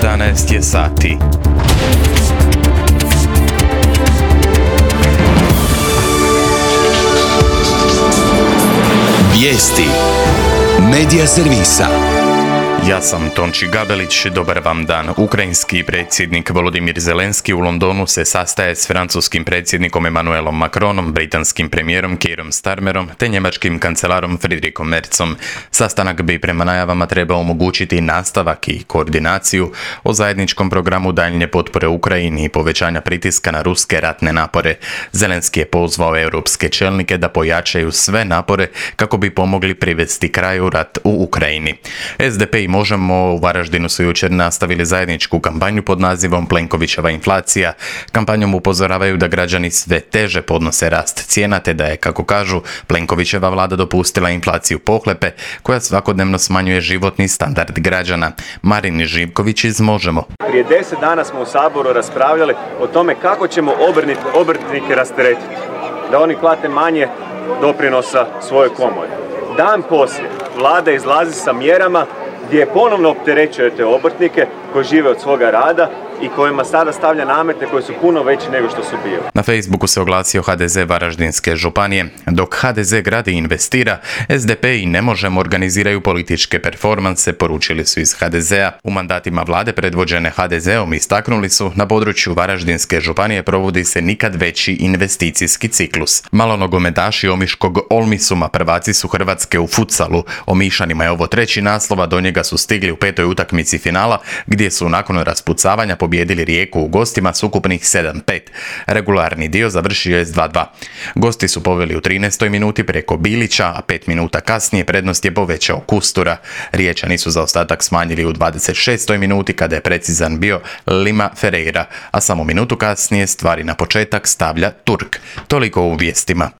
11 je sati. Vijesti Medija servisa. Ja sam Tonči Gabelić, dobar vam dan. Ukrajinski predsjednik Volodimir Zelenski u Londonu se sastaje s francuskim predsjednikom Emmanuelom Macronom, britanskim premijerom Keirom Starmerom te njemačkim kancelarom Friedrichom Merzom. Sastanak bi prema najavama trebao omogućiti nastavak i koordinaciju o zajedničkom programu daljnje potpore Ukrajini i povećanja pritiska na ruske ratne napore. Zelenski je pozvao europske čelnike da pojačaju sve napore kako bi pomogli privesti kraju rat u Ukrajini. SDP i Možemo u Varaždinu su jučer nastavili zajedničku kampanju pod nazivom Plenkovićeva inflacija. Kampanjom upozoravaju da građani sve teže podnose rast cijena te da je, kako kažu, Plenkovićeva vlada dopustila inflaciju pohlepe koja svakodnevno smanjuje životni standard građana. Marin Živković iz Možemo. Prije 10 dana smo u Saboru raspravljali o tome kako ćemo obrtnike rasteretiti, da oni plate manje doprinosa svojoj komori. Dan poslije vlada izlazi sa mjerama gdje ponovno opterećujete obrtnike koji žive od svoga rada i kojima sada stavlja namete koji su puno veći nego što su bili. Na Facebooku se oglasio HDZ Varaždinske županije. Dok HDZ gradi i investira, SDP i Ne Možemo organiziraju političke performanse, poručili su iz HDZ-a. U mandatima vlade predvođene HDZ-om istaknuli su, na području Varaždinske županije provodi se nikad veći investicijski ciklus. Malonogometaši Omiškog Olmisuma prvaci su Hrvatske u futsalu. Omišanima je ovo treći naslov, a do njega su stigli u 5. utakmici finala, gdje su nakon raspucavanja pobijedili Rijeku u gostima s ukupnih 7-5. Regularni dio završio je s 2-2. Gosti su poveli u 13. minuti preko Bilića, a 5 minuta kasnije prednost je povećao Kustura. Riječani su zaostatak smanjili u 26. minuti kada je precizan bio Lima Ferreira, a samo minutu kasnije stvari na početak stavlja Turk. Toliko u vijestima.